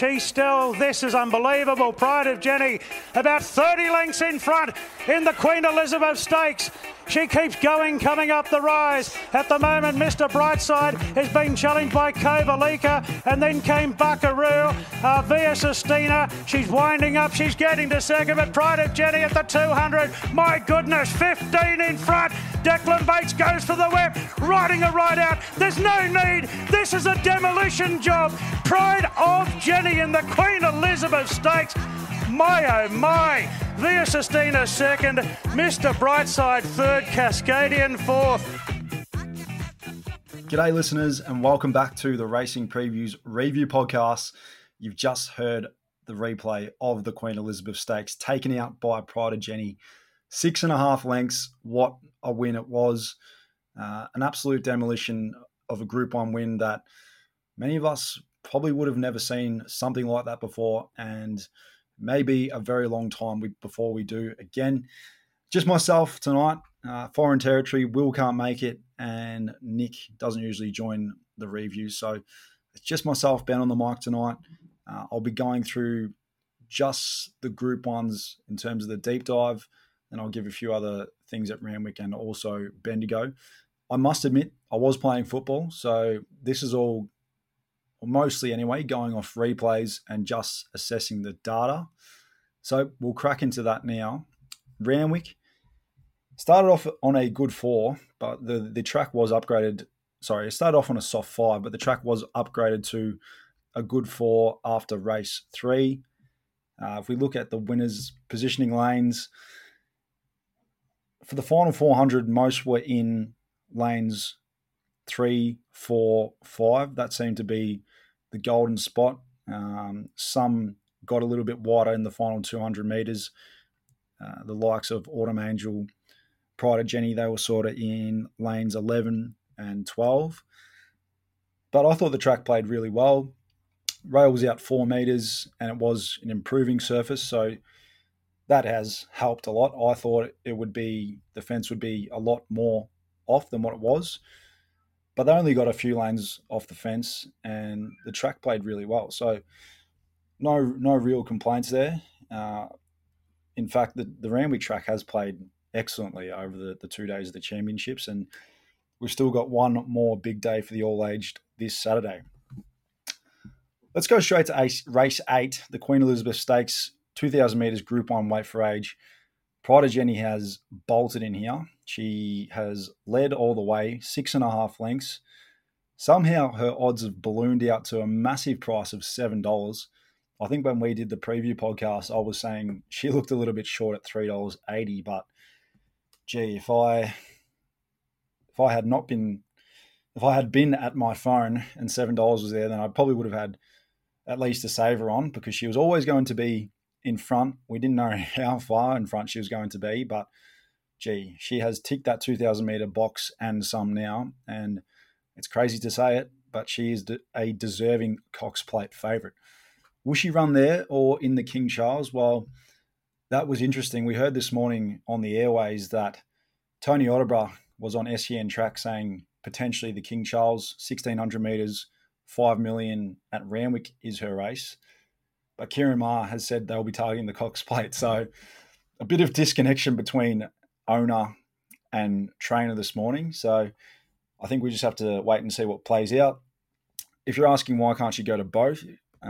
This is unbelievable. Pride of Jenny, about 30 lengths in front in the Queen Elizabeth Stakes. She keeps going, coming up the rise. At the moment, Mr. Brightside has been challenged by Kovalika, and then came Buckaroo, Via Sistina. She's winding up, she's getting to second, but Pride of Jenny at the 200. My goodness, 15 in front. Declan Bates goes for the whip, riding a ride out. There's no need. This is a demolition job. Pride of Jenny in the Queen Elizabeth Stakes. My oh my. Via Sistina second, Mr. Brightside third, Cascadian fourth. G'day listeners and welcome back to the Racing Previews Review Podcast. You've just heard the replay of the Queen Elizabeth Stakes taken out by Pride of Jenny. 6.5 lengths, what a win it was. An absolute demolition of a Group 1 win that many of us probably would have never seen something like that before, and maybe a very long time before we do again. Just myself tonight, foreign territory. Will can't make it, and Nick doesn't usually join the review, so it's just myself, Ben, on the mic tonight. I'll be going through just the Group 1s in terms of the deep dive, and I'll give a few other things at Randwick and also Bendigo. I must admit, I was playing football, so this is all, mostly anyway, going off replays and just assessing the data. So we'll crack into that now. Randwick started off on a good 4, but the track was upgraded. Sorry, it started off on a soft 5, but the track was upgraded to a good 4 after race 3. If we look at the winners' positioning lanes, for the final 400, most were in lanes 3, 4, 5. That seemed to be the golden spot. Some got a little bit wider in the final 200 metres. The likes of Autumn Angel, Pride of Jenny, they were sort of in lanes 11 and 12. But I thought the track played really well. Rail was out 4 metres and it was an improving surface, so that has helped a lot. I thought the fence would be a lot more off than what it was. But they only got a few lanes off the fence and the track played really well. So no real complaints there. In fact, the Randwick track has played excellently over the 2 days of the championships, and we've still got one more big day for the all-aged this Saturday. Let's go straight to race 8, the Queen Elizabeth Stakes, 2,000 metres Group 1 weight for age. Pride of Jenny has bolted in here. She has led all the way, 6.5 lengths. Somehow her odds have ballooned out to a massive price of $7. I think when we did the preview podcast, I was saying she looked a little bit short at $3.80, but gee, if I had been at my phone and $7 was there, then I probably would have had at least a saver on, because she was always going to be in front. We didn't know how far in front she was going to be, but gee, she has ticked that 2,000 metre box and some now, and it's crazy to say it, but she is a deserving Cox Plate favourite. Will she run there or in the King Charles? Well, that was interesting. We heard this morning on the airways that Tony Otterborough was on SEN track saying potentially the King Charles, 1,600 metres, 5 million at Randwick is her race. But Kieran Maher has said they'll be targeting the Cox Plate. So a bit of disconnection between owner and trainer this morning. So I think we just have to wait and see what plays out. If you're asking why can't you go to both,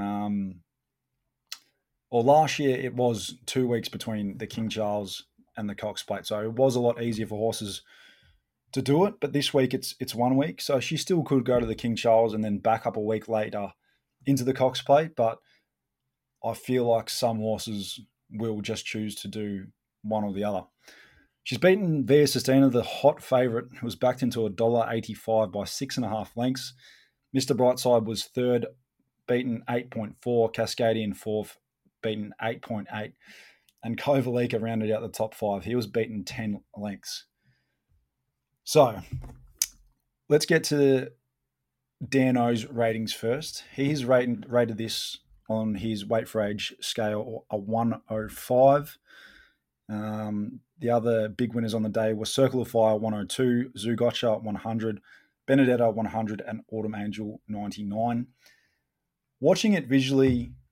last year it was 2 weeks between the King Charles and the Cox Plate. So it was a lot easier for horses to do it. But this week it's 1 week. So she still could go to the King Charles and then back up a week later into the Cox Plate. But I feel like some horses will just choose to do one or the other. She's beaten Via Sistina, the hot favourite, who was backed into $1.85 by 6.5 lengths. Mr. Brightside was third, beaten 8.4. Cascadian fourth, beaten 8.8. And Kovalika rounded out the top 5. He was beaten 10 lengths. So let's get to Dan O's ratings first. He's rated this on his weight for age scale a 105. The other big winners on the day were Circle of Fire 102, Zougotcha 100, Benedetta 100, and Autumn Angel 99. Watching it visually,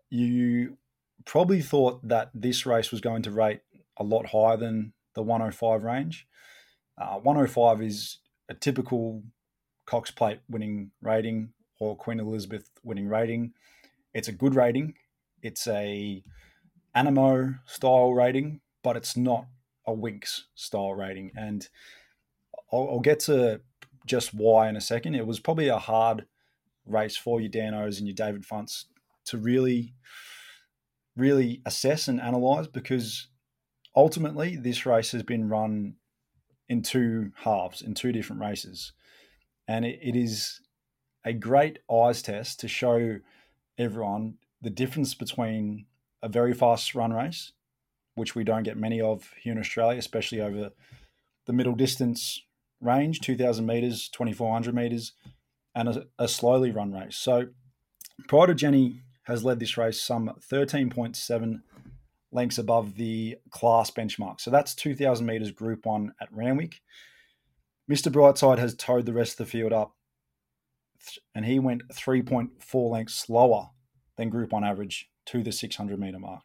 you probably thought that this race was going to rate a lot higher than the 105 range. 105 is a typical Cox Plate winning rating or Queen Elizabeth winning rating. It's a good rating. It's a Animo style rating, but it's not a Winx style rating. And I'll get to just why in a second. It was probably a hard race for your Danos and your David Funts to really assess and analyse, because ultimately this race has been run in two halves, in two different races. And it is a great eyes test to show everyone the difference between a very fast run race, which we don't get many of here in Australia, especially over the middle distance range, 2,000 metres, 2,400 metres, and a slowly run race. So Pride of Jenny has led this race some 13.7 lengths above the class benchmark. So that's 2,000 metres Group 1 at Randwick. Mr. Brightside has towed the rest of the field up, and he went 3.4 lengths slower than Group 1 average to the 600 metre mark.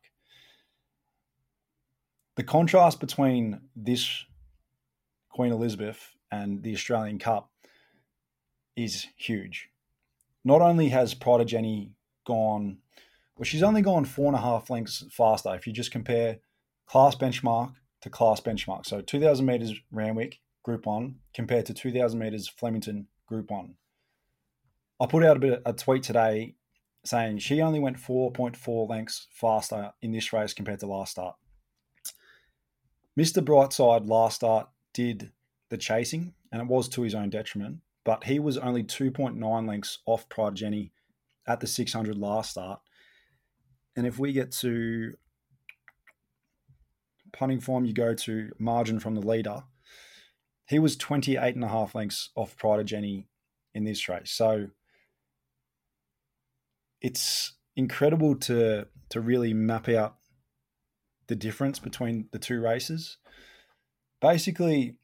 The contrast between this Queen Elizabeth and the Australian Cup is huge. Not only has Pride of Jenny gone, well, she's only gone 4.5 lengths faster if you just compare class benchmark to class benchmark. So 2,000 metres Randwick, Group 1, compared to 2,000 metres Flemington, Group 1. I put out a tweet today saying she only went 4.4 lengths faster in this race compared to last start. Mr. Brightside last start did the chasing, and it was to his own detriment, but he was only 2.9 lengths off Pride of Jenny at the 600 last start. And if we get to punting form, you go to margin from the leader, he was 28.5 lengths off Pride of Jenny in this race. So it's incredible to really map out the difference between the two races. Basically,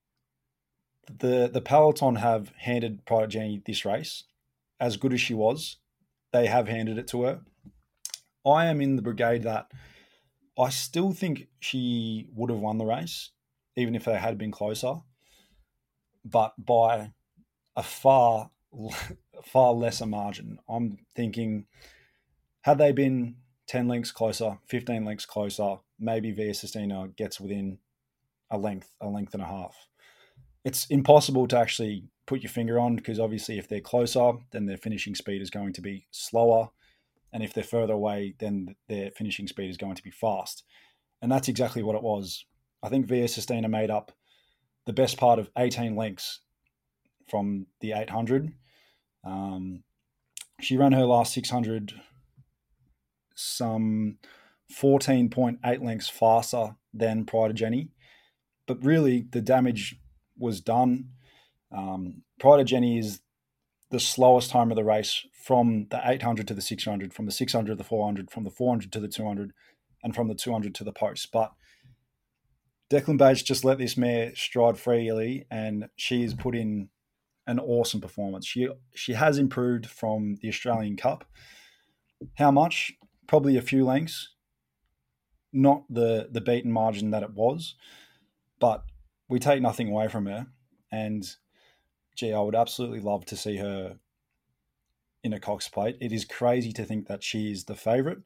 the peloton have handed Pride of Jenny this race. As good as she was, they have handed it to her. I am in the brigade that I still think she would have won the race, even if they had been closer, but by a far lesser margin. I'm thinking, had they been 10 lengths closer, 15 lengths closer, maybe Via Sistina gets within a length and a half. It's impossible to actually put your finger on, because obviously if they're closer, then their finishing speed is going to be slower. And if they're further away, then their finishing speed is going to be fast. And that's exactly what it was. I think Via Sistina made up the best part of 18 lengths from the 800. She ran her last 600 some 14.8 lengths faster than Pride of Jenny. But really, the damage was done. Pride of Jenny is the slowest time of the race from the 800 to the 600, from the 600 to the 400, from the 400 to the 200, and from the 200 to the post. But Declan Bates just let this mare stride freely, and she has put in an awesome performance. She has improved from the Australian Cup. How much? Probably a few lengths. Not the beaten margin that it was, but we take nothing away from her. And gee, I would absolutely love to see her in a Cox Plate. It is crazy to think that she is the favourite.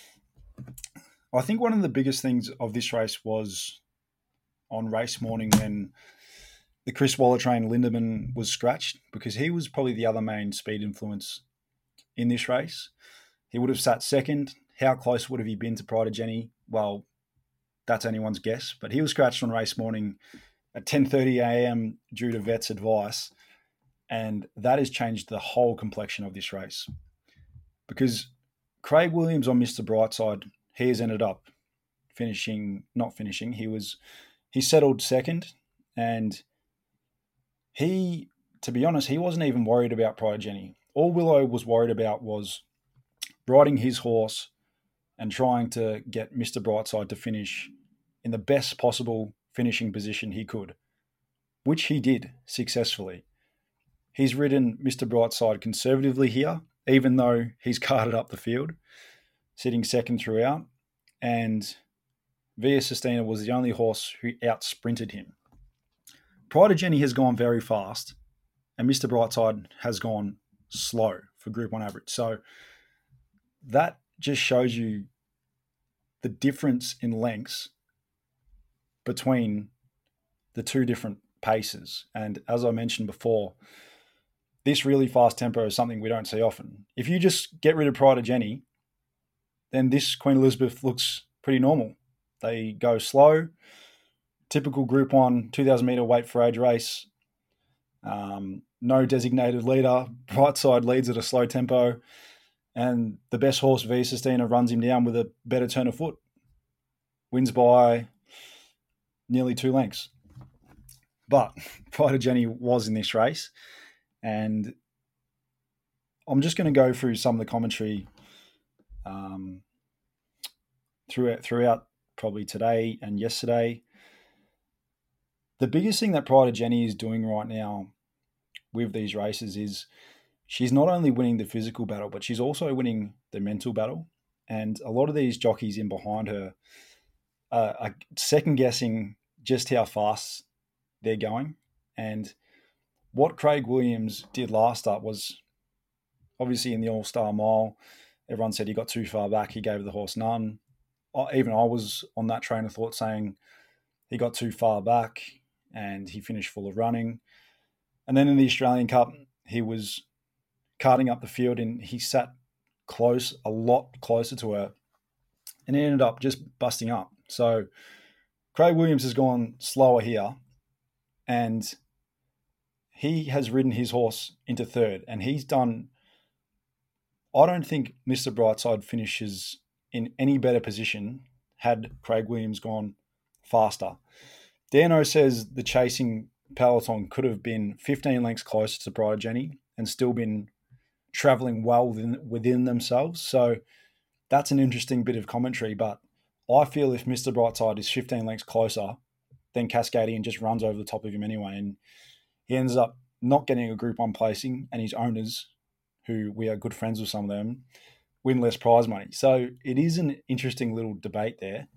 I think one of the biggest things of this race was on race morning when the Chris Waller train Lindemann was scratched, because he was probably the other main speed influence in this race. He would have sat second. How close would have he been to Pride of Jenny? Well, that's anyone's guess. But he was scratched on race morning at 10:30 a.m. due to vet's advice. And that has changed the whole complexion of this race. Because Craig Williams on Mr. Brightside, he has ended up not finishing. He settled second, and to be honest, he wasn't even worried about Pride of Jenny. All Willow was worried about was riding his horse and trying to get Mr. Brightside to finish in the best possible finishing position he could, which he did successfully. He's ridden Mr. Brightside conservatively here, even though he's carted up the field. sitting second throughout, and Via Sistina was the only horse who out-sprinted him. Pride of Jenny has gone very fast, and Mr. Brightside has gone slow for Group 1 average. So that just shows you the difference in lengths between the two different paces. And as I mentioned before, this really fast tempo is something we don't see often. If you just get rid of Pride of Jenny, then this Queen Elizabeth looks pretty normal. They go slow, typical Group 1 2,000 metre weight for age race. No designated leader. Brightside leads at a slow tempo, and the best horse, Via Sistina, runs him down with a better turn of foot. Wins by nearly 2 lengths. But Pride of Jenny was in this race, and I'm just going to go through some of the commentary throughout probably today and yesterday. The biggest thing that Pride of Jenny is doing right now with these races is she's not only winning the physical battle, but she's also winning the mental battle. And a lot of these jockeys in behind her are second-guessing just how fast they're going. And what Craig Williams did last up was, obviously in the All-Star Mile, everyone said he got too far back, he gave the horse none. Even I was on that train of thought saying he got too far back and he finished full of running. And then in the Australian Cup, he was carting up the field and he sat close, a lot closer to her, and he ended up just busting up. So Craig Williams has gone slower here, and he has ridden his horse into third, and he's done. I don't think Mr. Brightside finishes in any better position had Craig Williams gone faster. Dano says the chasing peloton could have been 15 lengths closer to Pride of Jenny and still been travelling well within themselves. So that's an interesting bit of commentary, but I feel if Mr. Brightside is 15 lengths closer, then Cascadian just runs over the top of him anyway, and he ends up not getting a Group 1 placing, and his owners, who we are good friends with some of them, win less prize money. So it is an interesting little debate there.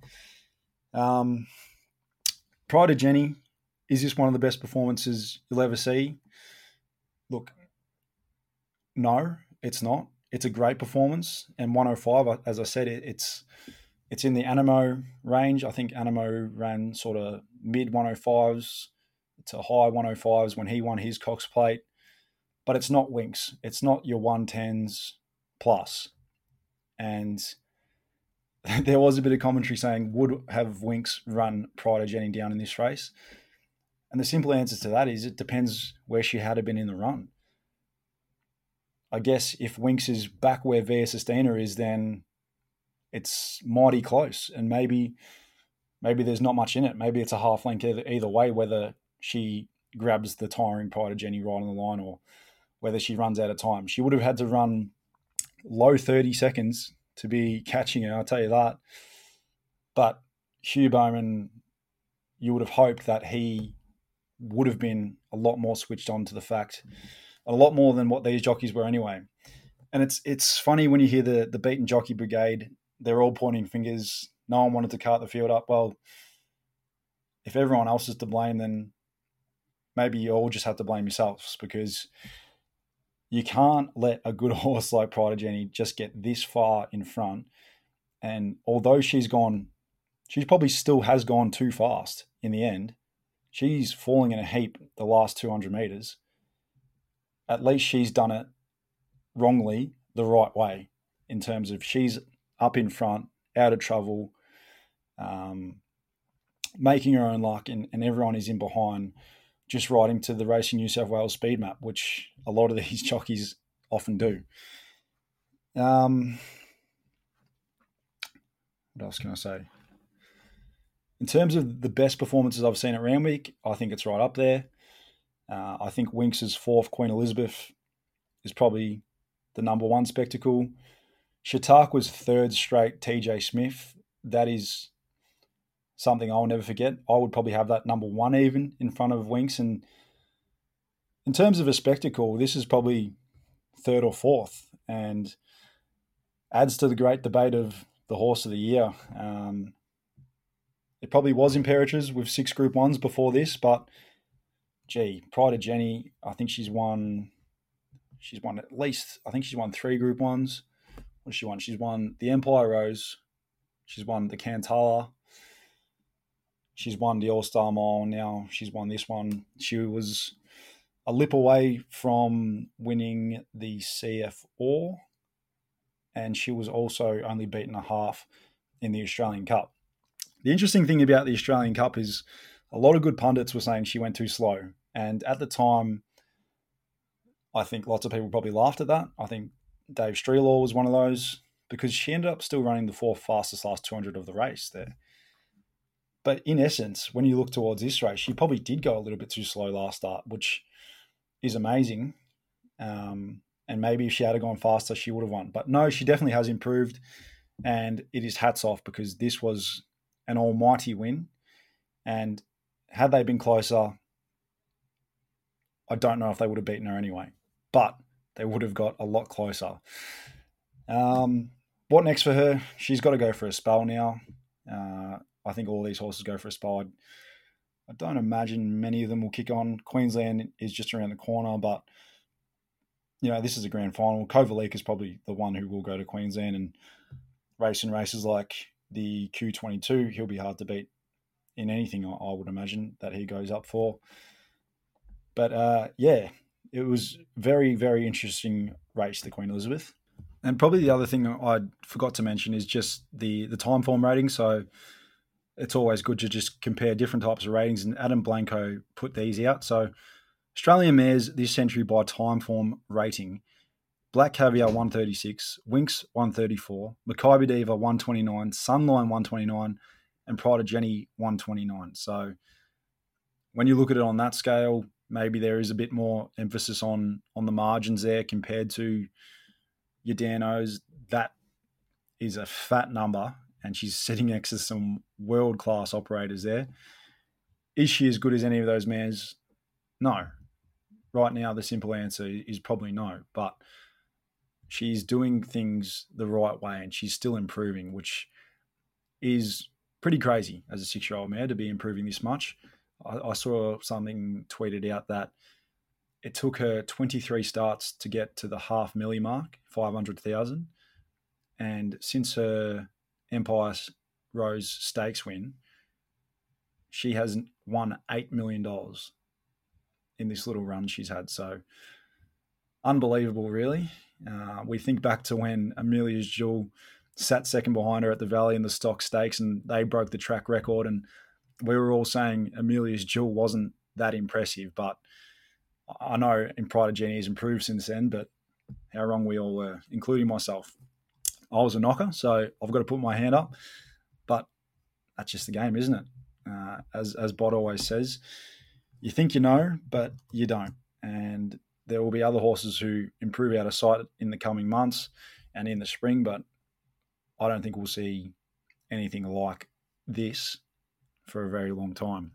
Pride of Jenny, is this one of the best performances you'll ever see? Look, no, it's not. It's a great performance, and 105, as I said, it's in the Animo range. I think Animo ran sort of mid 105s to high 105s when he won his Cox Plate, but it's not Winx. It's not your 110s plus. And there was a bit of commentary saying, would have Winx run Pride of Jenny down in this race? And the simple answer to that is it depends where she had been in the run. I guess if Winx is back where Via Sistina is, then it's mighty close. And maybe there's not much in it. Maybe it's a half length either way, whether she grabs the tiring Pride of Jenny right on the line or whether she runs out of time. She would have had to run low 30 seconds to be catching her, I'll tell you that. But Hugh Bowman, you would have hoped that he would have been a lot more switched on to the fact, a lot more than what these jockeys were anyway. And it's funny when you hear the beaten jockey brigade, they're all pointing fingers. No one wanted to cart the field up. Well, if everyone else is to blame, then maybe you all just have to blame yourselves, because you can't let a good horse like Pride of Jenny just get this far in front. And although she probably still has gone too fast in the end. She's falling in a heap the last 200 metres. At least she's done it wrongly the right way, in terms of she's up in front, out of trouble, making her own luck, and everyone is in behind, just riding to the Racing New South Wales speed map, which a lot of these jockeys often do. What else can I say? In terms of the best performances I've seen at Randwick, I think it's right up there. I think Winx's fourth, Queen Elizabeth, is probably the number one spectacle. Chautauqua's third straight, TJ Smith, that is something I'll never forget. I would probably have that number one even in front of Winx. And in terms of a spectacle, this is probably third or fourth. And adds to the great debate of the horse of the year. It probably was Imperatriz with 6 Group 1s before this, but gee, Pride of Jenny, I think she's won at least, I think she's won 3 Group 1s. What has she won? She's won the Empire Rose. She's won the Cantala. She's won the All-Star Mile. Now she's won this one. She was a lip away from winning the CF Orr, and she was also only beaten a half in the Australian Cup. The interesting thing about the Australian Cup is a lot of good pundits were saying she went too slow. And at the time, I think lots of people probably laughed at that. I think Dave Streelaw was one of those because she ended up still running the 4th fastest last 200 of the race there. But in essence, when you look towards this race, she probably did go a little bit too slow last start, which is amazing. And maybe if she had gone faster, she would have won. But no, she definitely has improved. And it is hats off because this was an almighty win. And had they been closer, I don't know if they would have beaten her anyway. But they would have got a lot closer. What next for her? She's got to go for a spell now. I think all these horses go for a spell. I don't imagine many of them will kick on. Queensland is just around the corner, but this is a grand final. Kovalik is probably the one who will go to Queensland and race in races like the Q22. He'll be hard to beat in anything, I would imagine, that he goes up for. But it was very, very interesting race, the Queen Elizabeth. And probably the other thing I forgot to mention is just the time form rating. So it's always good to just compare different types of ratings. And Adam Blanco put these out. So Australian mares this century by time form rating. Black Caviar 136, Winx 134, Makybe Diva 129, Sunline 129, and Pride of Jenny 129. So when you look at it on that scale, maybe there is a bit more emphasis on the margins there compared to your Danos. That is a fat number, and she's sitting next to some world-class operators there. Is she as good as any of those mares? No. Right now, the simple answer is probably no, but she's doing things the right way and she's still improving, which is pretty crazy as a 6-year-old mare to be improving this much. I saw something tweeted out that it took her 23 starts to get to the $500,000 mark, 500,000. And since her Empire Rose Stakes win, she has won $8 million in this little run she's had. So unbelievable, really. We think back to when Amelia's Jewel sat second behind her at the Valley in the Stock Stakes and they broke the track record, and we were all saying Amelia's Jewel wasn't that impressive, but I know in Pride of Jenny has improved since then, but how wrong we all were, including myself. I was a knocker, so I've got to put my hand up, but that's just the game, isn't it? As Bod always says, you think you know, but you don't. And there will be other horses who improve out of sight in the coming months and in the spring, but I don't think we'll see anything like this for a very long time.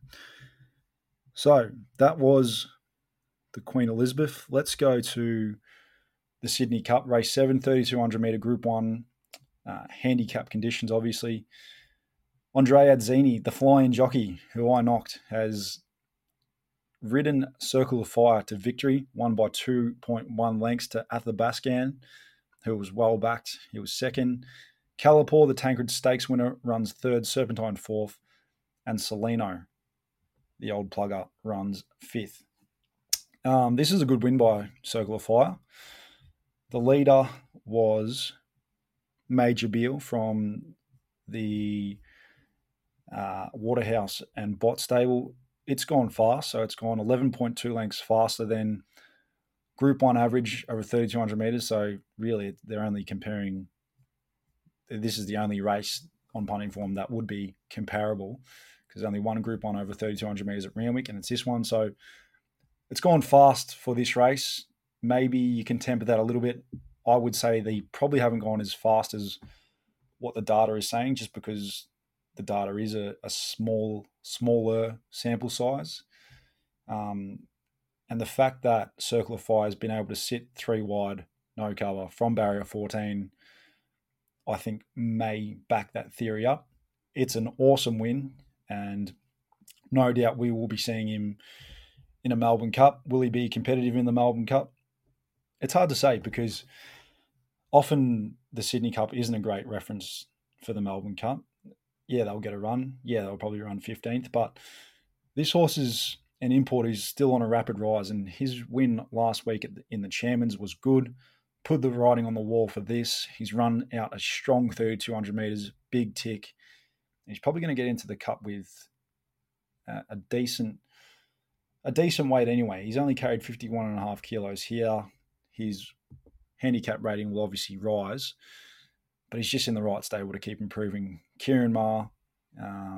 So that was the Queen Elizabeth. Let's go to the Sydney Cup, race 7, 3,200 metre Group 1, handicap conditions, obviously. Andre Adzini, the flying jockey, who I knocked, has ridden Circle of Fire to victory, won by 2.1 lengths to Athabascan, who was well backed. He was second. Calipore, the Tancred Stakes winner, runs third, Serpentine fourth, and Solino, the old plugger, runs fifth. This is a good win by Circle of Fire. The leader was Major Beale from the Waterhouse and Bott stable. It's gone fast, so it's gone 11.2 lengths faster than Group 1 average over 3,200 metres. So really, they're only comparing. This is the only race on punting form that would be comparable, because only one Group 1 over 3,200 metres at Randwick, and it's this one. So it's gone fast for this race. Maybe you can temper that a little bit. I would say they probably haven't gone as fast as what the data is saying, just because the data is a smaller sample size. And the fact that Circle of Fire has been able to sit 3 wide, no cover, from barrier 14 I think may back that theory up. It's an awesome win, and no doubt we will be seeing him in a Melbourne Cup. Will he be competitive in the Melbourne Cup? It's hard to say because often the Sydney Cup isn't a great reference for the Melbourne Cup. Yeah, they'll get a run. Yeah, they'll probably run 15th, but this horse is an import who's still on a rapid rise, and his win last week in the Chairman's was good. Put the writing on the wall for this. He's run out a strong 200 metres, big tick. He's probably going to get into the Cup with a decent weight anyway. He's only carried 51.5 kilos here. His handicap rating will obviously rise, but he's just in the right stable to keep improving. Kieran Maher, I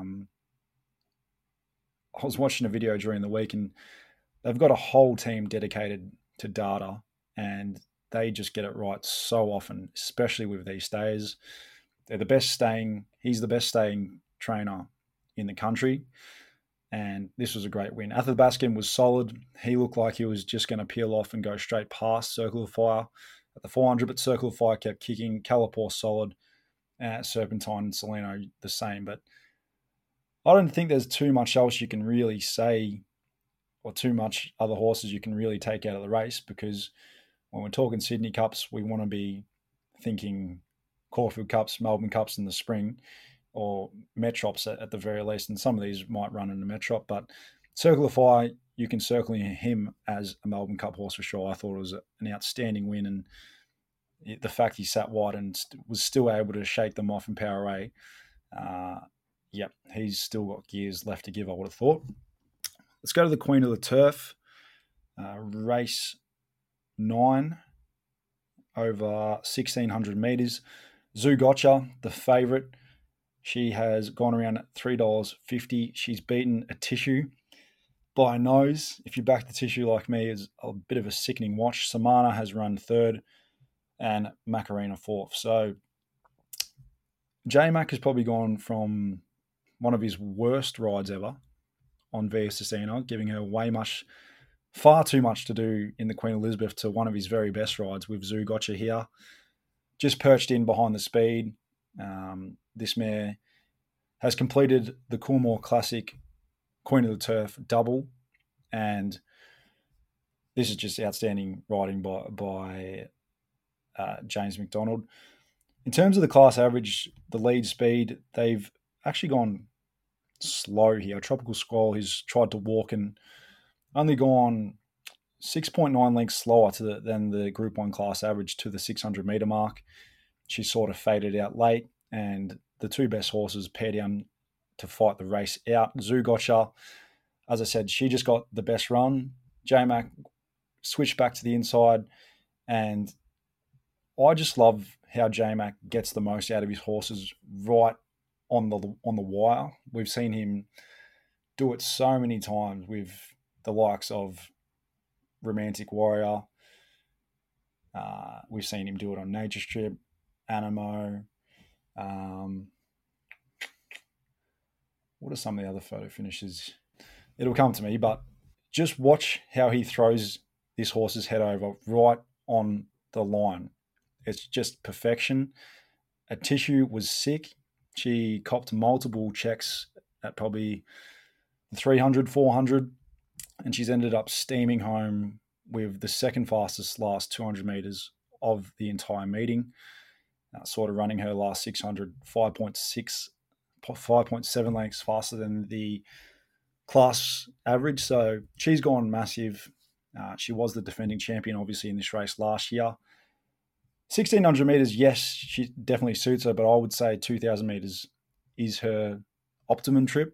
was watching a video during the week, and they've got a whole team dedicated to data, and they just get it right so often, especially with these stayers. They're the best staying. He's the best staying trainer in the country, and this was a great win. Athabaskan was solid. He looked like he was just going to peel off and go straight past Circle of Fire at the 400, but Circle of Fire kept kicking. Calipore solid. Serpentine and Salino the same, but I don't think there's too much else you can really say, or too much other horses you can really take out of the race, because when we're talking Sydney Cups, we want to be thinking Caulfield Cups, Melbourne Cups in the spring, or Metrops at the very least, and some of these might run in the Metrop, but Circle of Fire, you can circle him as a Melbourne Cup horse for sure. I thought it was an outstanding win, and the fact he sat wide and was still able to shake them off in Power A, he's still got gears left to give, I would have thought. Let's go to the Queen of the Turf, race 9 over 1,600 metres. Zougotcha, the favourite. She has gone around at $3.50. She's beaten a Tissue by a nose. If you back the Tissue like me, it's a bit of a sickening watch. Samana has run third and Macarena fourth. So J-Mac has probably gone from one of his worst rides ever on Via Cecina, giving her far too much to do in the Queen Elizabeth, to one of his very best rides with Zougotcha here. Just perched in behind the speed. This mare has completed the Coolmore Classic Queen of the Turf double, and this is just outstanding riding by James McDonald. In terms of the class average, the lead speed, they've actually gone slow here. Tropical Squall has tried to walk and only gone 6.9 lengths slower than the Group 1 class average to the 600 metre mark. She sort of faded out late, and the two best horses pair down to fight the race out. Zougotcha, as I said, she just got the best run. J-Mac switched back to the inside, and I just love how J-Mac gets the most out of his horses right on the wire. We've seen him do it so many times with the likes of Romantic Warrior. We've seen him do it on Nature Strip, Animo. What are some of the other photo finishes? It'll come to me, but just watch how he throws this horse's head over right on the line. It's just perfection. A Tissue was sick. She copped multiple checks at probably 300, 400, and she's ended up steaming home with the second fastest last 200 metres of the entire meeting. Sort of running her last 600, 5.7 lengths faster than the class average. So she's gone massive. She was the defending champion, obviously, in this race last year. 1,600 metres, yes, she definitely suits her, but I would say 2,000 metres is her optimum trip.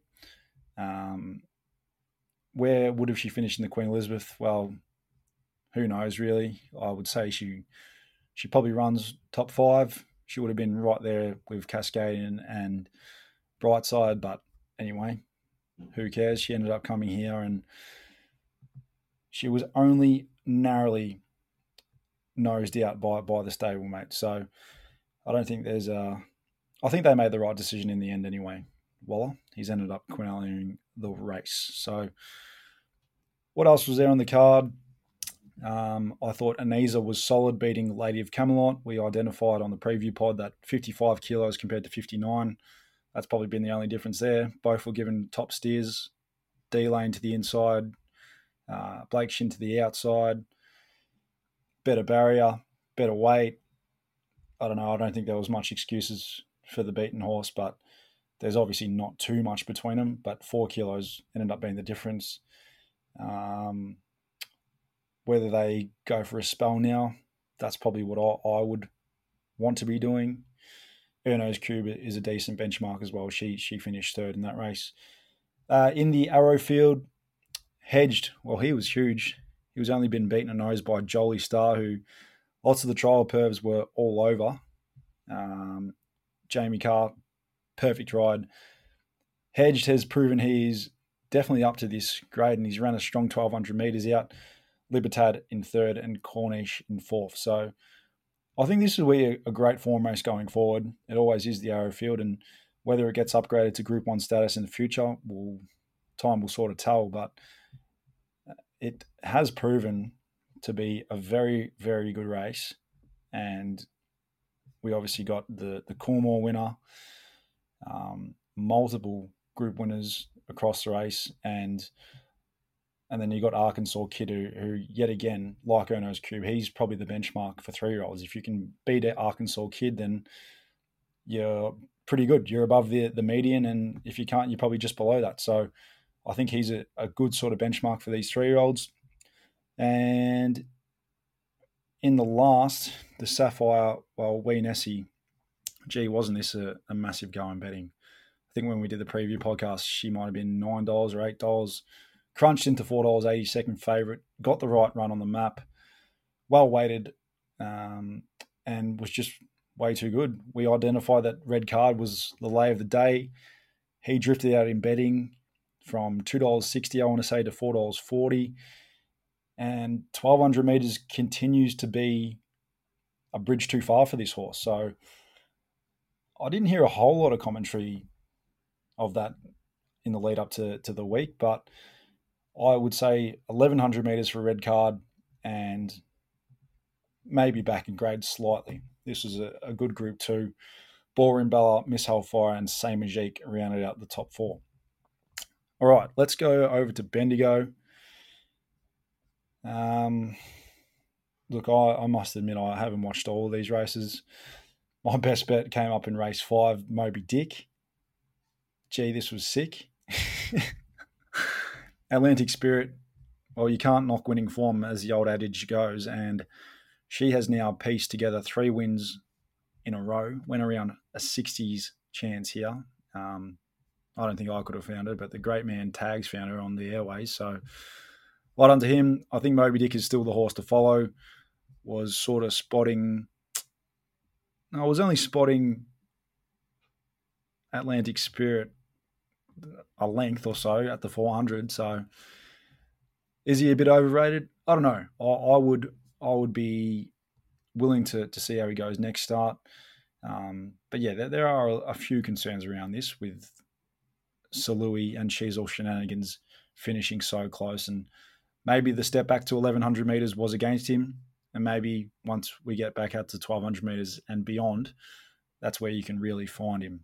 Where would have she finished in the Queen Elizabeth? Well, who knows, really. I would say she probably runs top 5. She would have been right there with Cascadian and Brightside, but anyway, who cares? She ended up coming here, and she was only narrowly nosed out by the stablemate. So I don't think I think they made the right decision in the end anyway. Waller, he's ended up quinelling the race. So what else was there on the card? I thought Anisa was solid, beating Lady of Camelot. We identified on the preview pod that 55 kilos compared to 59. That's probably been the only difference there. Both were given top steers, D-Lane to the inside, Blake Shin to the outside, better barrier, better weight. I don't know. I don't think there was much excuses for the beaten horse, but there's obviously not too much between them. But 4 kilos ended up being the difference. Whether they go for a spell now, that's probably what I would want to be doing. Erno's Cube is a decent benchmark as well. She finished third in that race. In the Arrow field, Hedged, well, he was huge. He was only been beaten a nose by Jolie Star, who lots of the trial pervs were all over. Jamie Carr, perfect ride. Hedged has proven he's definitely up to this grade, and he's run a strong 1,200 metres out. Libertad in third and Cornish in fourth. So I think this will be a great form race going forward. It always is the Arrow field, and whether it gets upgraded to Group 1 status in the future, time will sort of tell, but it has proven to be a very, very good race. And we obviously got the Coolmore winner, multiple group winners across the race, and then you got Arkansas Kid, who yet again, like Erno's Cube, he's probably the benchmark for 3-year-olds. If you can beat Arkansas Kid, then you're pretty good. You're above the median, and if you can't, you're probably just below that. So I think he's a good sort of benchmark for these 3-year-olds. And in the last, the Sapphire, well, Wee Nessie, gee, wasn't this a massive go in betting? I think when we did the preview podcast, she might have been $9 or $8. Crunched into $4.80, second favourite, got the right run on the map, well weighted, and was just way too good. We identified that Red Card was the lay of the day. He drifted out in betting from $2.60, I want to say, to $4.40. And 1,200 metres continues to be a bridge too far for this horse. So I didn't hear a whole lot of commentary of that in the lead up to the week, but I would say 1,100 metres for Red Card and maybe back in grade slightly. This was a good Group 2. Ballroom Bella, Miss Hellfire, and Say Magique rounded out the top 4. All right, let's go over to Bendigo. Look, I must admit I haven't watched all of these races. My best bet came up in race 5, Moby Dick. Gee, this was sick. Atlantic Spirit, well, you can't knock winning form, as the old adage goes, and she has now pieced together 3 wins in a row, went around a 60s chance here. I don't think I could have found her, but the great man Tags found her on the airways, so well done to him. I think Moby Dick is still the horse to follow. Was sort of spotting... I was only spotting Atlantic Spirit a length or so at the 400. So is he a bit overrated? I don't know. I would be willing to see how he goes next start. But yeah, there are a few concerns around this with Salui and She's All Shenanigans finishing so close, and maybe the step back to 1,100 metres was against him, and maybe once we get back out to 1,200 metres and beyond, that's where you can really find him.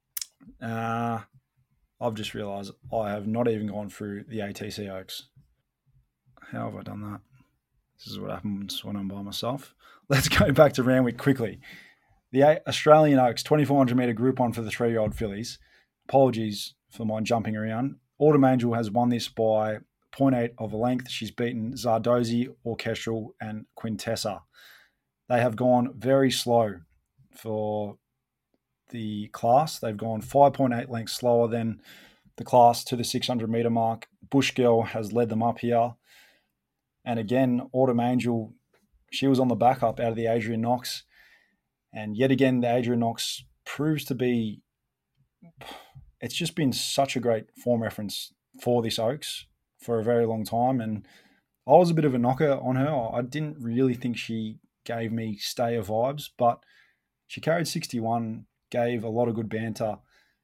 I've just realised I have not even gone through the ATC Oaks. How have I done that? This is what happens when I'm by myself. Let's go back to Randwick quickly. The Australian Oaks, 2,400 metre Group 1 for the 3-year-old fillies. Apologies for my jumping around. Autumn Angel has won this by 0.8 of a length. She's beaten Zardozi, Orchestral, and Quintessa. They have gone very slow for the class. They've gone 5.8 lengths slower than the class to the 600 metre mark. Bush Girl has led them up here. And again, Autumn Angel, she was on the backup out of the Adrian Knox. And yet again, the Adrian Knox proves to be, it's just been such a great form reference for this Oaks for a very long time. And I was a bit of a knocker on her. I didn't really think she gave me stayer vibes, but she carried 61, gave a lot of good banter.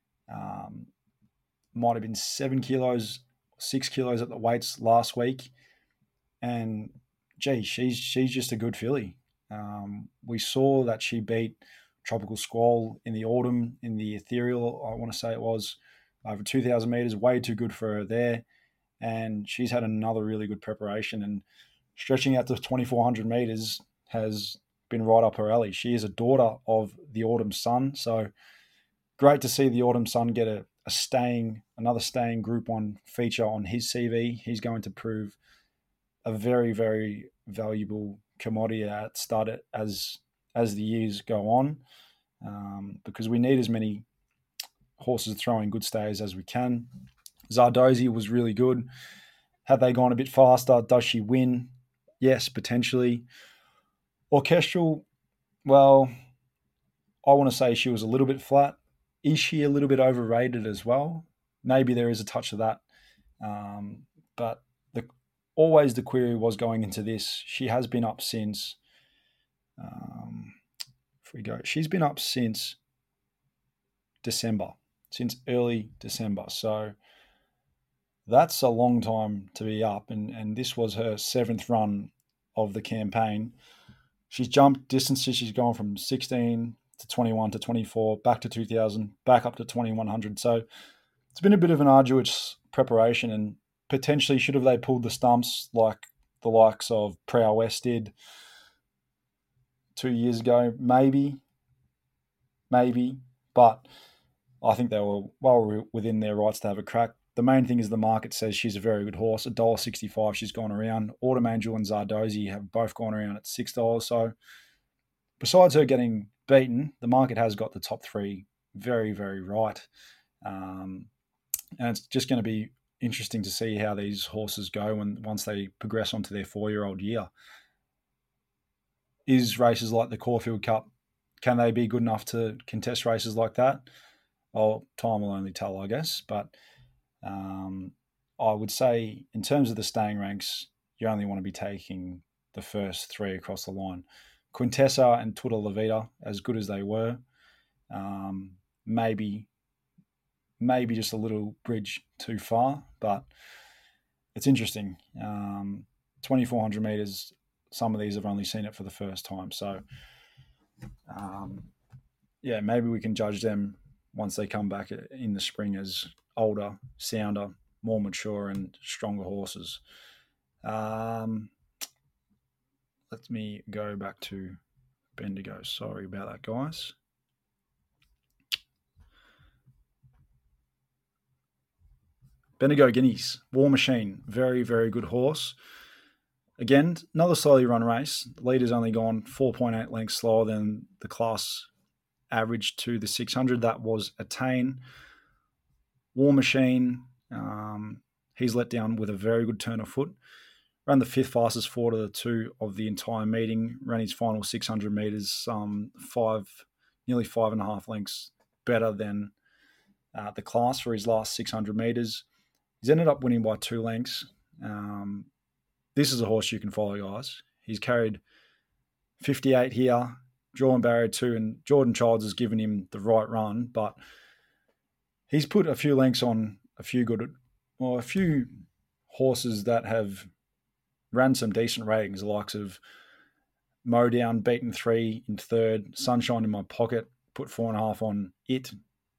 Might have been 7 kilos, 6 kilos at the weights last week, and she's just a good filly. We saw that she beat Tropical Squall in the autumn in the Ethereal. I want to say it was over 2,000 meters, way too good for her there. And she's had another really good preparation, and stretching out to 2,400 meters has been right up her alley. She is a daughter of the Autumn Sun, so great to see the Autumn Sun get another staying Group 1 feature on his CV. He's going to prove a very, very valuable commodity at stud as the years go on, because we need as many horses throwing good stays as we can. Zardozi was really good. Had they gone a bit faster, does she win? Yes, potentially. Orchestral, well, I want to say she was a little bit flat. Is she a little bit overrated as well? Maybe there is a touch of that. But always the query was going into this. She has been up since, she's been up since December, since early December. So that's a long time to be up. And this was her 7th run of the campaign. She's jumped distances. She's gone from 16 to 21 to 24, back to 2,000, back up to 2,100. So it's been a bit of an arduous preparation, and potentially should have they pulled the stumps like the likes of Prow West did 2 years ago? Maybe. But I think they were well within their rights to have a crack. The main thing is the market says she's a very good horse. $1.65 she's gone around. Autumn Angel and Zardozi have both gone around at $6. So besides her getting beaten, the market has got the top 3 very, very right. And it's just going to be interesting to see how these horses go once they progress onto their 4-year-old year. Is races like the Caulfield Cup, can they be good enough to contest races like that? Well, time will only tell, I guess. But I would say in terms of the staying ranks, you only want to be taking the first 3 across the line. Quintessa and Tutta La Vida, as good as they were, maybe just a little bridge too far, but it's interesting. 2,400 meters, some of these have only seen it for the first time. So, maybe we can judge them once they come back in the spring as older, sounder, more mature and stronger horses. Let me go back to Bendigo. Sorry about that, guys. Bendigo Guineas, War Machine, very, very good horse. Again, another slowly run race. The leader's only gone 4.8 lengths slower than the class average to the 600. That was Attain. War Machine, he's let down with a very good turn of foot. Ran the 5th fastest 4 to the 2 of the entire meeting. Ran his final 600 metres, nearly 5.5 lengths better than the class for his last 600 metres. He's ended up winning by 2 lengths. This is a horse you can follow, guys. He's carried 58 here, drawn barrier 2, and Jordan Childs has given him the right run, but he's put a few lengths on a few horses that have ran some decent ratings, the likes of Mowdown, beaten 3 in 3rd, Sunshine in My Pocket, put 4.5 on it.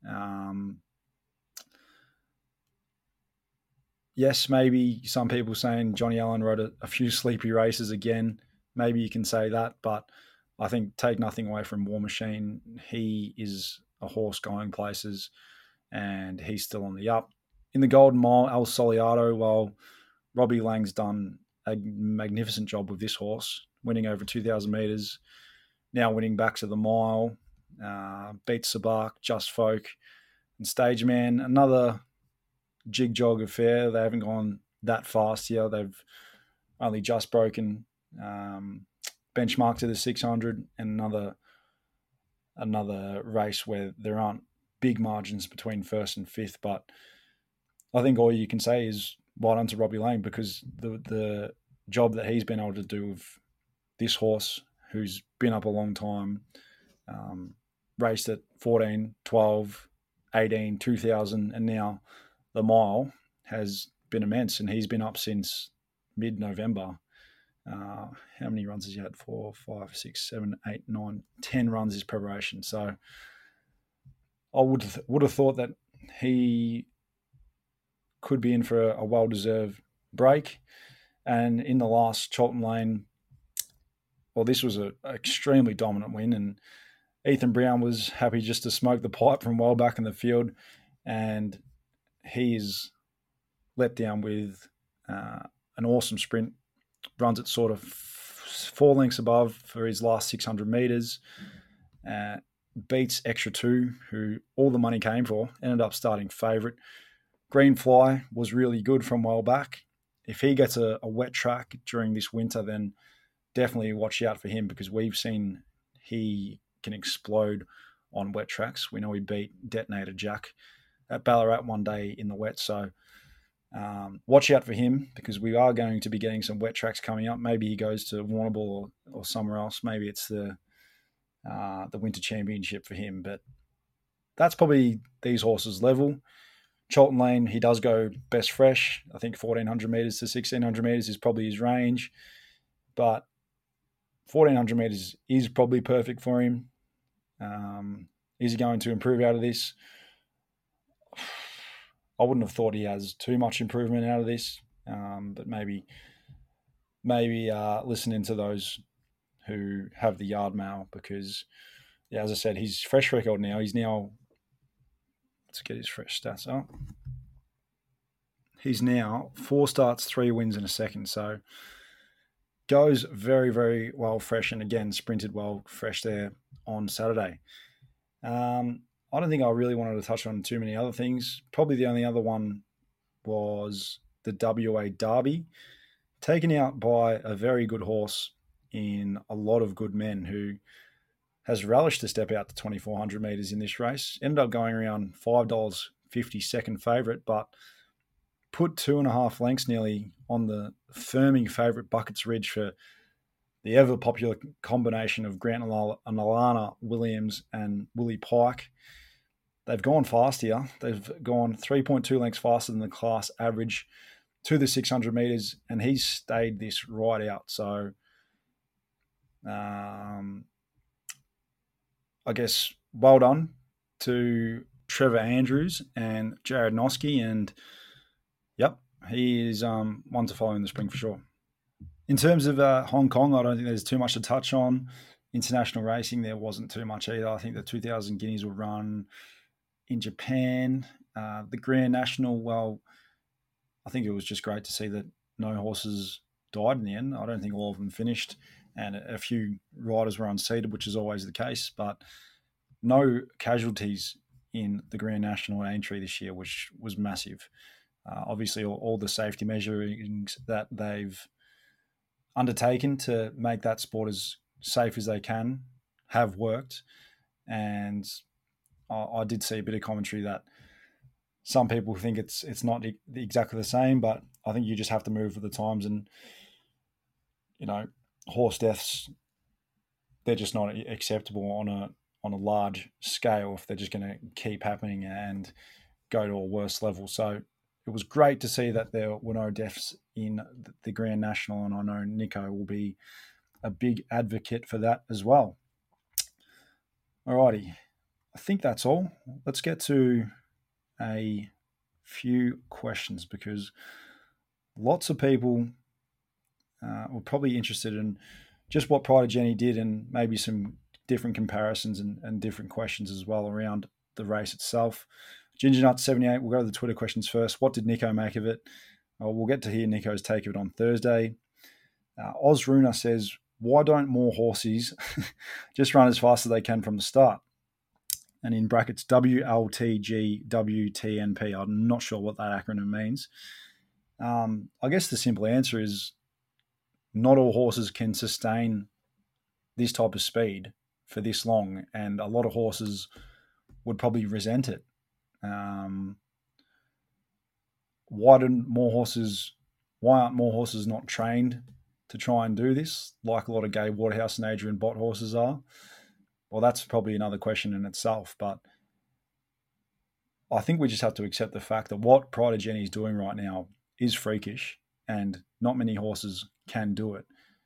Yes, maybe some people saying Johnny Allen rode a few sleepy races again. Maybe you can say that, but I think take nothing away from War Machine. He is a horse going places, and he's still on the up. In the Golden Mile, El Soleado, well, Robbie Lang's done a magnificent job with this horse, winning over 2,000 metres, now winning back to the mile, beat Sabak, Just Folk, and Stage Man. Another jig-jog affair. They haven't gone that fast here. They've only just broken benchmark to the 600, and another race where there aren't big margins between 1st and 5th. But I think all you can say is well done to Robbie Lang, because the job that he's been able to do with this horse, who's been up a long time, raced at 14, 12, 18, 2000, and now the mile, has been immense. And he's been up since mid-November. How many runs has he had? 4, 5, 6, 7, 8, 9, 10 runs his preparation. So I would have thought that he could be in for a well-deserved break. And in the last Cheltenham Lane, well, this was an extremely dominant win, and Ethan Brown was happy just to smoke the pipe from well back in the field, and he's let down with an awesome sprint. Runs it sort of 4 lengths above for his last 600 metres. Beats Extra 2, who all the money came for, ended up starting favourite. Greenfly was really good from well back. If he gets a wet track during this winter, then definitely watch out for him, because we've seen he can explode on wet tracks. We know he beat Detonator Jack at Ballarat one day in the wet. So watch out for him, because we are going to be getting some wet tracks coming up. Maybe he goes to Warrnambool or somewhere else. Maybe it's the Winter Championship for him. But that's probably these horses' level. Cheltenham Lane, he does go best fresh. I think 1,400 metres to 1,600 metres is probably his range. But 1,400 metres is probably perfect for him. Is he going to improve out of this? I wouldn't have thought he has too much improvement out of this, but maybe listening to those who have the yard mail, because, yeah, as I said, his fresh record now, let's get his fresh stats up. He's now 4 starts, 3 wins and a second, so goes very, very well fresh, and again, sprinted well fresh there on Saturday. I don't think I really wanted to touch on too many other things. Probably the only other one was the WA Derby, taken out by a very good horse in A Lot of Good Men, who has relished to step out to 2,400 metres in this race. Ended up going around $5.50 second favourite, but put 2.5 lengths nearly on the firming favourite Buckets Ridge for the ever-popular combination of Grant Alana Williams and Willie Pike. They've gone fast here. They've gone 3.2 lengths faster than the class average to the 600 metres, and he's stayed this right out. So I guess well done to Trevor Andrews and Jared Noske, and yep, he is one to follow in the spring for sure. In terms of Hong Kong, I don't think there's too much to touch on. International racing, there wasn't too much either. I think the 2,000 guineas will run in Japan. The Grand National, well, I think it was just great to see that no horses died in the end. I don't think all of them finished, and a few riders were unseated, which is always the case, but no casualties in the Grand National entry this year, which was massive. Obviously, all the safety measures that they've undertaken to make that sport as safe as they can have worked. And I did see a bit of commentary that some people think it's not exactly the same, but I think you just have to move with the times. And, you know, horse deaths, they're just not acceptable on a large scale if they're just going to keep happening and go to a worse level. So it was great to see that there were no deaths in the Grand National, and I know Nico will be a big advocate for that as well. Alrighty, I think that's all. Let's get to a few questions, because lots of people were probably interested in just what Pride of Jenny did, and maybe some different comparisons and different questions as well around the race itself. GingerNut78, we'll go to the Twitter questions first. What did Nico make of it? We'll get to hear Nico's take of it on Thursday. Ozruna says, why don't more horses just run as fast as they can from the start? And in brackets, WLTGWTNP. I'm not sure what that acronym means. I guess the simple answer is not all horses can sustain this type of speed for this long, and a lot of horses would probably resent it. Why aren't more horses not trained to try and do this, like a lot of Gay Waterhouse and Adrian Bott horses are? Well, that's probably another question in itself, but I think we just have to accept the fact that what Pride of Jenny is doing right now is freakish, and not many horses can do it.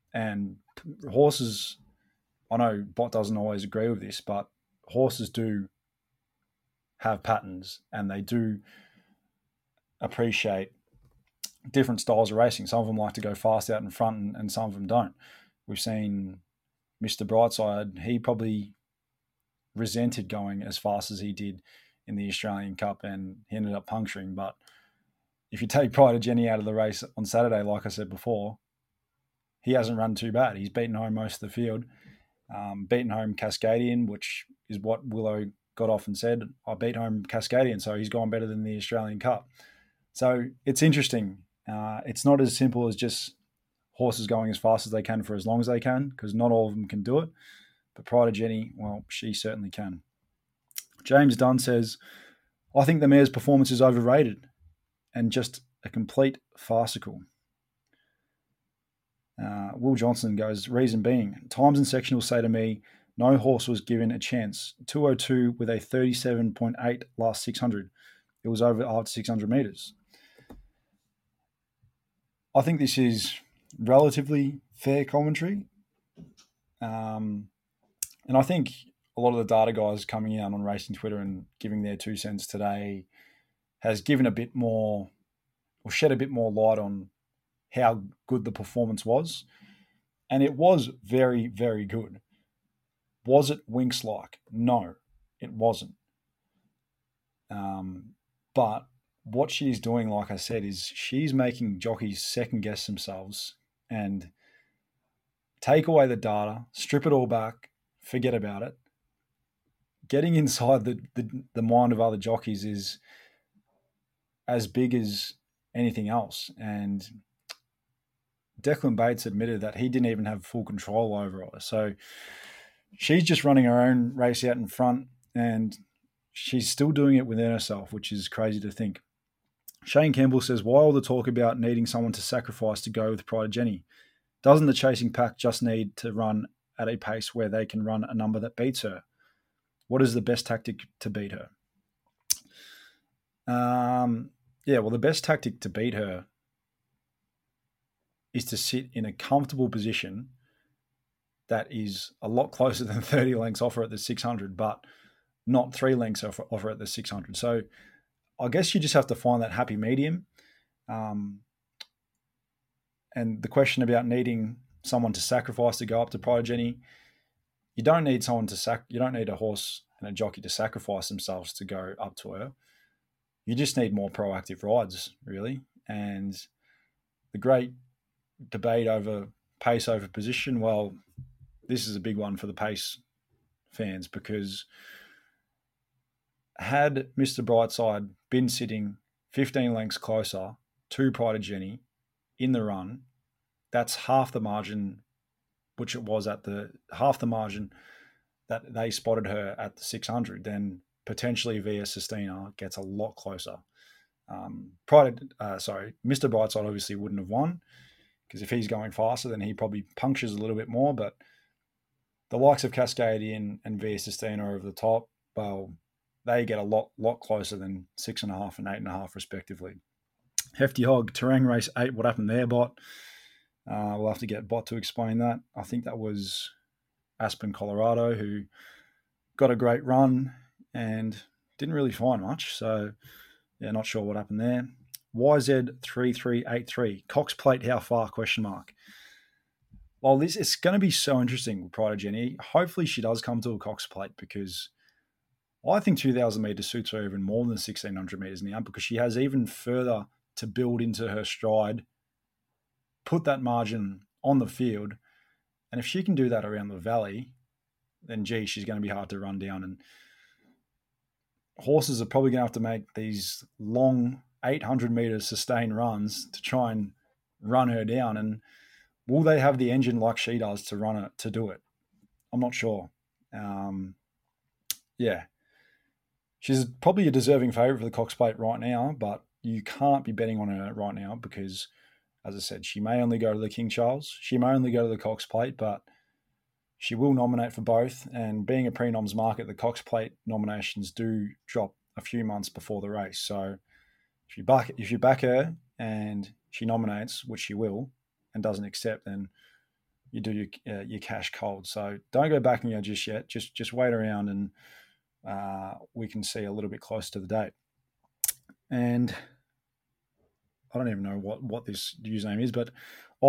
And horses, I know Bott doesn't always agree with this, but horses do have patterns and they do appreciate different styles of racing. Some of them like to go fast out in front and some of them don't. We've seen Mr. Brightside, he probably resented going as fast as he did in the Australian Cup and he ended up puncturing. But if you take Pride of Jenny out of the race on Saturday, like I said before, he hasn't run too bad. He's beaten home most of the field, beaten home Cascadian, which is what Willow got off and said, I beat home Cascadian, so he's gone better than the Australian Cup. So it's interesting. It's not as simple as just horses going as fast as they can for as long as they can, because not all of them can do it. But Pride of Jenny, well, she certainly can. James Dunn says, I think the mare's performance is overrated and just a complete farcical. Will Johnson goes, reason being, times and sectionals say to me, no horse was given a chance. 202 with a 37.8 last 600. It was over after 600 metres. I think this is relatively fair commentary. And I think a lot of the data guys coming out on Racing Twitter and giving their 2 cents today has given a bit more, or shed a bit more light on how good the performance was. And it was very, very good. Was it Winx-like? No, it wasn't. But what she's doing, like I said, is she's making jockeys second guess themselves and take away the data, strip it all back, forget about it. Getting inside the mind of other jockeys is as big as anything else. And Declan Bates admitted that he didn't even have full control over her. So she's just running her own race out in front and she's still doing it within herself, which is crazy to think. Shane Campbell says, why all the talk about needing someone to sacrifice to go with Pride of Jenny? Doesn't the chasing pack just need to run at a pace where they can run a number that beats her? What is the best tactic to beat her? Well, the best tactic to beat her is to sit in a comfortable position that is a lot closer than 30 lengths off her at the 600, but not 3 lengths off her at the 600. So I guess you just have to find that happy medium. And the question about needing someone to sacrifice to go up to Pride of Jenny, you don't need someone to you don't need a horse and a jockey to sacrifice themselves to go up to her. You just need more proactive rides, really. And the great debate over pace over position, well, this is a big one for the pace fans, because had Mr. Brightside been sitting 15 lengths closer to Pride of Jenny in the run, that's half the margin, which it was at half the margin that they spotted her at the 600. Then potentially Via Sistina gets a lot closer. Mr. Brightside obviously wouldn't have won, because if he's going faster, then he probably punctures a little bit more. But the likes of Cascadian and Via Sistina over the top, well, they get a lot closer than 6.5 and 8.5 respectively. Hefty Hog, Terang Race 8, what happened there, Bott? We'll have to get Bott to explain that. I think that was Aspen, Colorado, who got a great run and didn't really find much. So, yeah, not sure what happened there. YZ3383, Cox Plate, how far? ? Well, it's going to be so interesting with Pride of Jenny. Hopefully she does come to a Cox Plate, because I think 2,000 metres suits her even more than 1,600 metres now, because she has even further to build into her stride, put that margin on the field. And if she can do that around the valley, then, gee, she's going to be hard to run down. And horses are probably going to have to make these long 800 metre sustained runs to try and run her down. And will they have the engine like she does to run it, to do it? I'm not sure. Yeah. She's probably a deserving favourite for the Cox Plate right now, but you can't be betting on her right now because, as I said, she may only go to the King Charles. She may only go to the Cox Plate, but she will nominate for both. And being a pre-noms market, the Cox Plate nominations do drop a few months before the race. So if you back her and she nominates, which she will, and doesn't accept, then you do your cash cold. So don't go backing her just yet. Just wait around, and we can see a little bit closer to the date. And I don't even know what this username is, but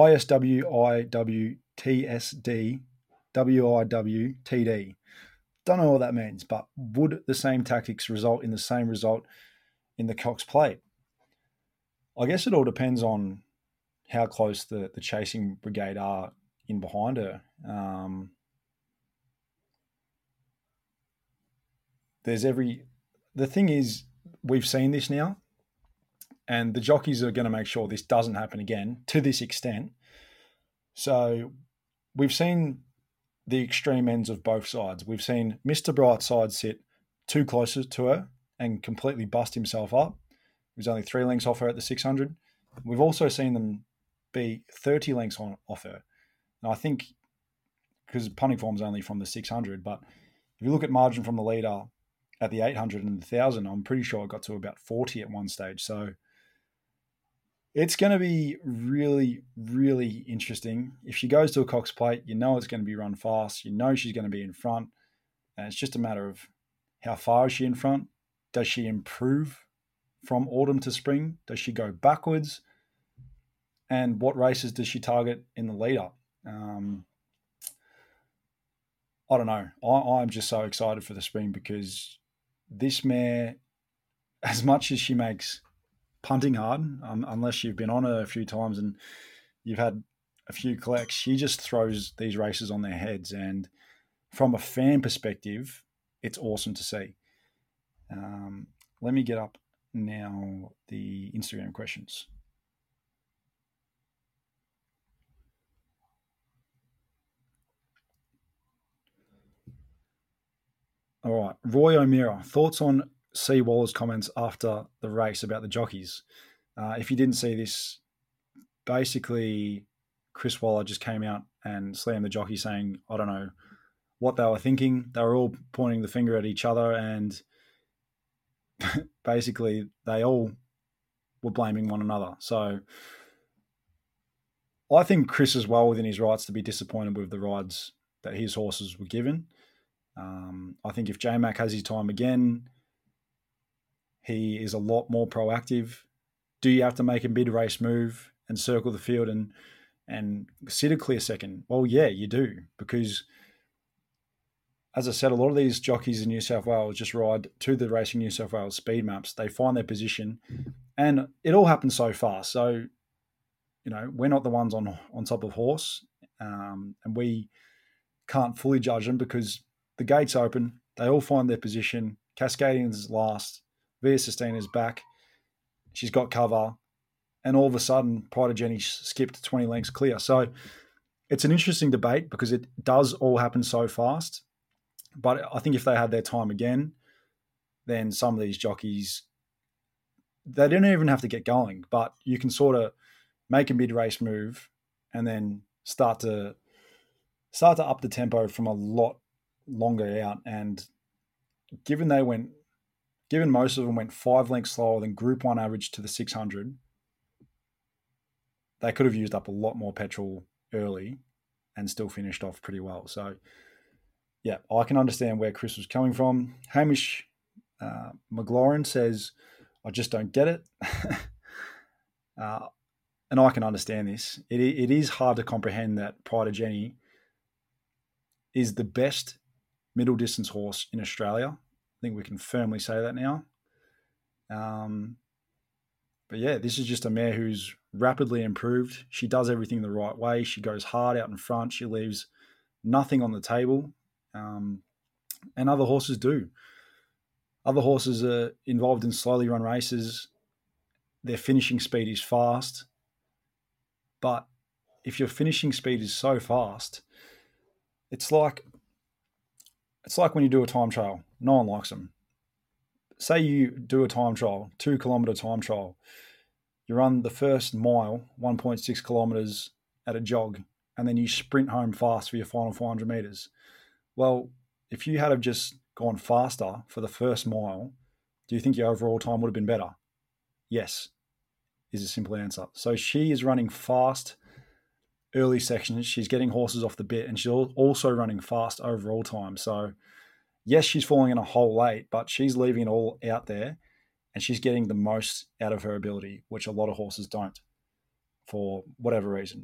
ISWIWTSD Don't know what that means, but would the same tactics result in the same result in the Cox Plate? I guess it all depends on how close the chasing brigade are in behind her. The thing is, we've seen this now, and the jockeys are going to make sure this doesn't happen again to this extent. So we've seen the extreme ends of both sides. We've seen Mr. Brightside sit too close to her and completely bust himself up. He was only 3 lengths off her at the 600. We've also seen them be 30 lengths off her. And I think, because punting form's only from the 600, but if you look at margin from the leader at the 800 and the 1,000, I'm pretty sure it got to about 40 at one stage. So it's going to be really, really interesting. If she goes to a Cox Plate, you know it's going to be run fast. You know she's going to be in front. And it's just a matter of how far is she in front? Does she improve from autumn to spring? Does she go backwards? And what races does she target in the lead-up? I don't know. I'm just so excited for the spring, because this mare, as much as she makes punting hard, unless you've been on her a few times and you've had a few collects, she just throws these races on their heads. And from a fan perspective, it's awesome to see. Let me get up now the Instagram questions. All right. Roy O'Meara, thoughts on C. Waller's comments after the race about the jockeys? If you didn't see this, basically Chris Waller just came out and slammed the jockey, saying, I don't know what they were thinking. They were all pointing the finger at each other, and basically they all were blaming one another. So I think Chris is well within his rights to be disappointed with the rides that his horses were given. I think if J-Mac has his time again, he is a lot more proactive. Do you have to make a mid-race move and circle the field and sit a clear second? Well, yeah, you do, because, as I said, a lot of these jockeys in New South Wales just ride to the Racing New South Wales speed maps. They find their position, and it all happens so fast. So, we're not the ones on top of horse, and we can't fully judge them because the gate's open. They all find their position. Cascadian's last. Via Sistina's back. She's got cover. And all of a sudden, Pride of Jenny skipped 20 lengths clear. So it's an interesting debate because it does all happen so fast. But I think if they had their time again, then some of these jockeys, they didn't even have to get going. But you can sort of make a mid-race move and then start to up the tempo from a lot longer out. And given most of them went 5 lengths slower than Group 1 average to the 600, they could have used up a lot more petrol early and still finished off pretty well. So, yeah, I can understand where Chris was coming from. Hamish McLaurin says, I just don't get it. And I can understand this. It is hard to comprehend that Pride of Jenny is the best middle distance horse in Australia. I think we can firmly say that now. But yeah, this is just a mare who's rapidly improved. She does everything the right way. She goes hard out in front. She leaves nothing on the table. And other horses do. Other horses are involved in slowly run races. Their finishing speed is fast. But if your finishing speed is so fast, it's like when you do a time trial. No one likes them. Say you do a time trial, 2 kilometre time trial. You run the first mile, 1.6 kilometres at a jog, and then you sprint home fast for your final 400 metres. Well, if you had have just gone faster for the first mile, do you think your overall time would have been better? Yes, is a simple answer. So she is running fast early sections, she's getting horses off the bit, and she's also running fast overall time. So, yes, she's falling in a hole late, but she's leaving it all out there, and she's getting the most out of her ability, which a lot of horses don't, for whatever reason.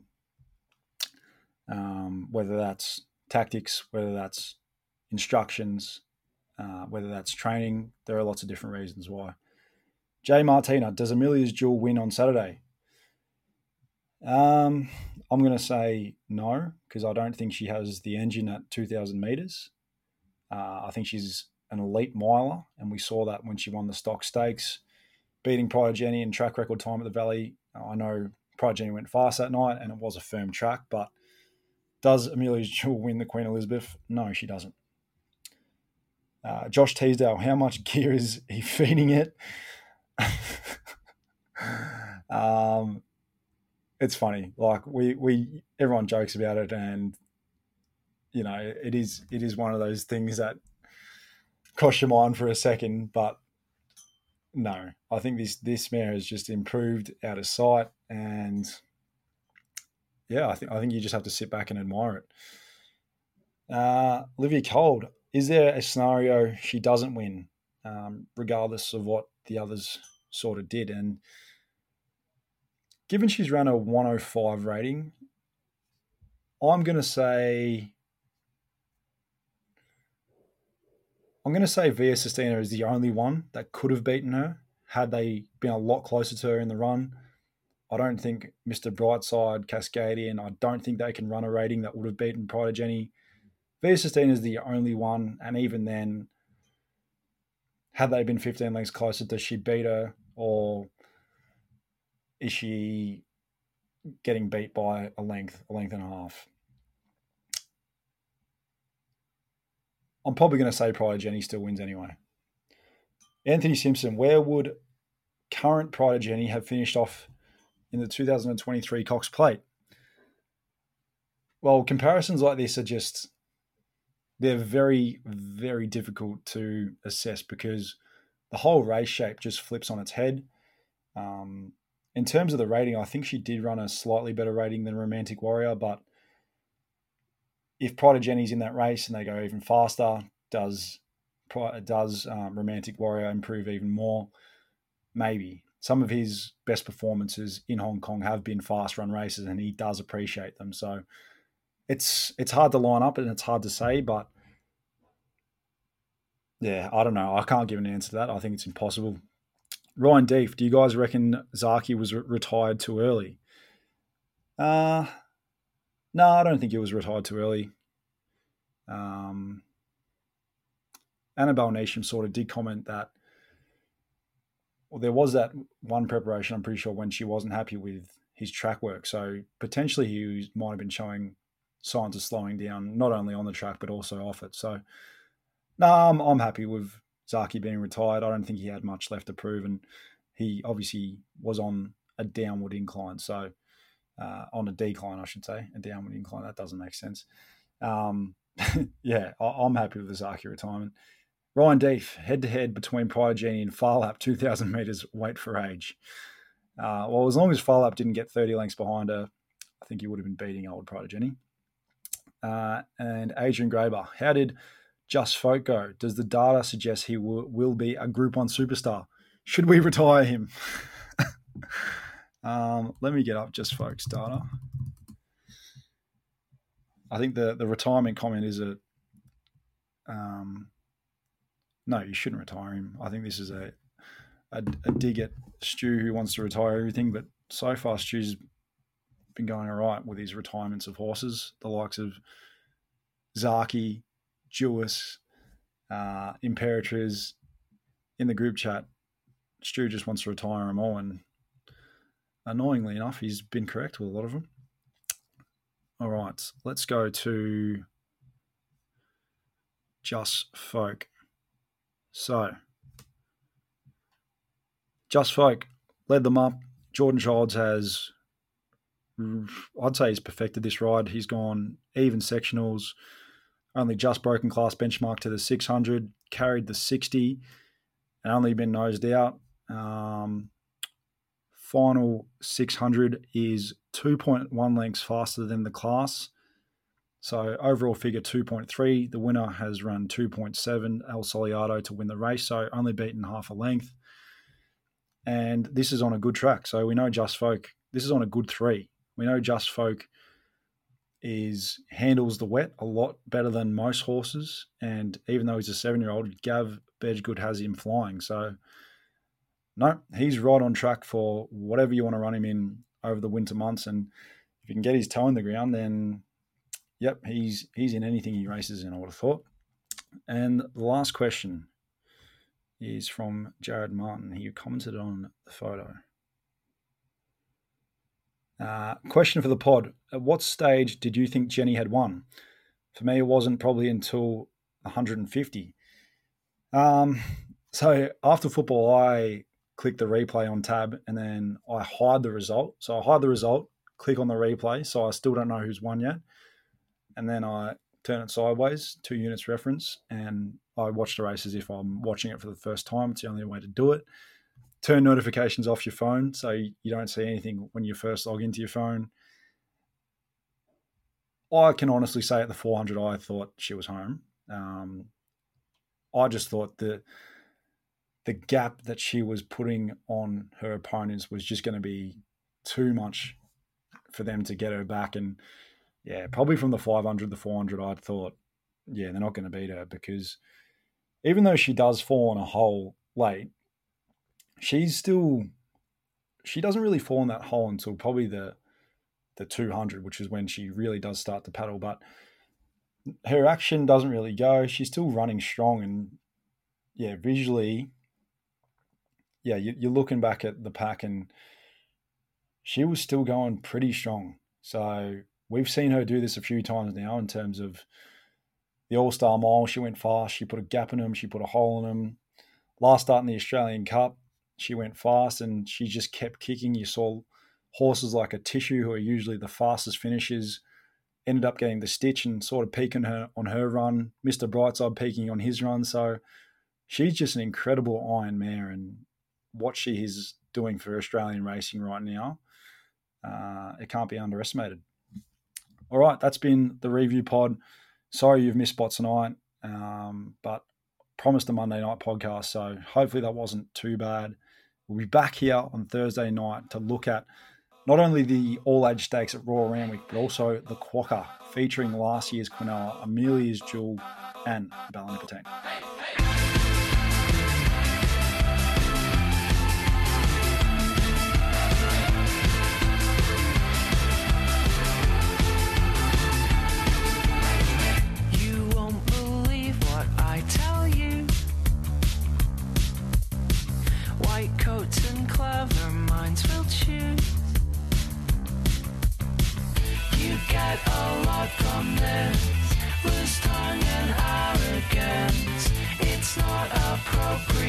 Whether that's tactics, whether that's instructions, whether that's training, there are lots of different reasons why. Jay Martina, does Amelia's Jewel win on Saturday? I'm going to say no, because I don't think she has the engine at 2,000 metres. I think she's an elite miler, and we saw that when she won the Stock Stakes, beating Pride of Jenny in track record time at the Valley. I know Pride of Jenny went fast that night, and it was a firm track, but does Amelia's Jewel win the Queen Elizabeth? No, she doesn't. Josh Teasdale, how much gear is he feeding it? It's funny. Like we everyone jokes about it, and you know it is one of those things that cross your mind for a second. But no, I think this mare has just improved out of sight, and yeah, I think you just have to sit back and admire it. Olivia Cold, is there a scenario she doesn't win, regardless of what the others sort of did? And given she's run a 105 rating, I'm going to say Via Sistina is the only one that could have beaten her had they been a lot closer to her in the run. I don't think Mr. Brightside, Cascadian, I don't think they can run a rating that would have beaten Pride of Jenny. Via Sistina is the only one, and even then, had they been 15 lengths closer, does she beat her, or is she getting beat by a length and a half? I'm probably going to say Pride of Jenny still wins anyway. Anthony Simpson, where would current Pride of Jenny have finished off in the 2023 Cox Plate? Well, comparisons like this are they're very, very difficult to assess because the whole race shape just flips on its head. In terms of the rating, I think she did run a slightly better rating than Romantic Warrior, but if Pride of Jenny's in that race and they go even faster, does Romantic Warrior improve even more? Maybe. Some of his best performances in Hong Kong have been fast run races, and he does appreciate them. So it's hard to line up and it's hard to say, but yeah, I don't know. I can't give an answer to that. I think it's impossible. Ryan Deef, do you guys reckon Zaki was retired too early? No, I don't think he was retired too early. Annabelle Neesham sort of did comment that, well, there was that one preparation, I'm pretty sure, when she wasn't happy with his track work. So potentially he might have been showing signs of slowing down, not only on the track, but also off it. So, no, I'm happy with Zaki being retired. I don't think he had much left to prove, and he obviously was on a downward incline. So, on a decline, I should say, a downward incline. That doesn't make sense. Yeah, I'm happy with the Zaki retirement. Ryan Deef, head-to-head between Pride of Jenny and Far Lap, 2,000 metres, wait for age. Well, as long as Far Lap didn't get 30 lengths behind her, I think he would have been beating old Pride of Jenny. And Adrian Graber, how did Just Folk go? Does the data suggest he will be a Group 1 superstar? Should we retire him? Let me get up Just Folk's data. I think the retirement comment is no, you shouldn't retire him. I think this is a dig at Stu, who wants to retire everything, but so far Stu's been going all right with his retirements of horses, the likes of Zaki, Jewess, Imperatriz. In the group chat, Stu just wants to retire them all, and annoyingly enough, he's been correct with a lot of them. All right, let's go to Just Folk. So, Just Folk led them up. Jordan Childs has, I'd say he's perfected this ride. He's gone even sectionals, only just broken class benchmark to the 600, carried the 60, and only been nosed out. 4 final 600 is 2.1 lengths faster than the class. So overall figure 2.3. The winner has run 2.7, El Soliado, to win the race, so only beaten half a length. And this is on a good track. So we know Just Folk, this is on a good 3. We know Just Folk handles the wet a lot better than most horses. And even though he's a 7-year-old, Gav Bedgood has him flying. So no, he's right on track for whatever you want to run him in over the winter months. And if you can get his toe in the ground, then yep, he's in anything he races in, I would have thought. And the last question is from Jared Martin. He commented on the photo. Question for the pod. At what stage did you think Jenny had won? For me, it wasn't probably until 150. So after football, I click the replay on tab and then I hide the result. So I hide the result, click on the replay, so I still don't know who's won yet. And then I turn it sideways, 2 units reference, and I watch the race as if I'm watching it for the first time. It's the only way to do it. Turn notifications off your phone so you don't see anything when you first log into your phone. I can honestly say at the 400, I thought she was home. I just thought the gap that she was putting on her opponents was just going to be too much for them to get her back. And yeah, probably from the 500, the 400, I thought, yeah, they're not going to beat her, because even though she does fall on a hole late, she doesn't really fall in that hole until probably the 200, which is when she really does start to paddle. But her action doesn't really go. She's still running strong, and yeah, visually, yeah, you're looking back at the pack and she was still going pretty strong. So we've seen her do this a few times now in terms of the All-Star Mile. She went fast. She put a gap in them. She put a hole in them. Last start in the Australian Cup, she went fast and she just kept kicking. You saw horses like a Tissue, who are usually the fastest finishers, ended up getting the stitch and sort of peaking her on her run. Mr. Brightside peaking on his run. So she's just an incredible iron mare, and what she is doing for Australian racing right now, it can't be underestimated. All right, that's been the review pod. Sorry you've missed spots tonight, but promised a Monday night podcast, so hopefully that wasn't too bad. We'll be back here on Thursday night to look at not only the all-age stakes at Royal Randwick, but also the Quokka, featuring last year's Quinella, Amelia's Jewel, and Ballinipatent. White coats and clever minds will choose. You get a lot from this, loose tongue and arrogance. It's not appropriate.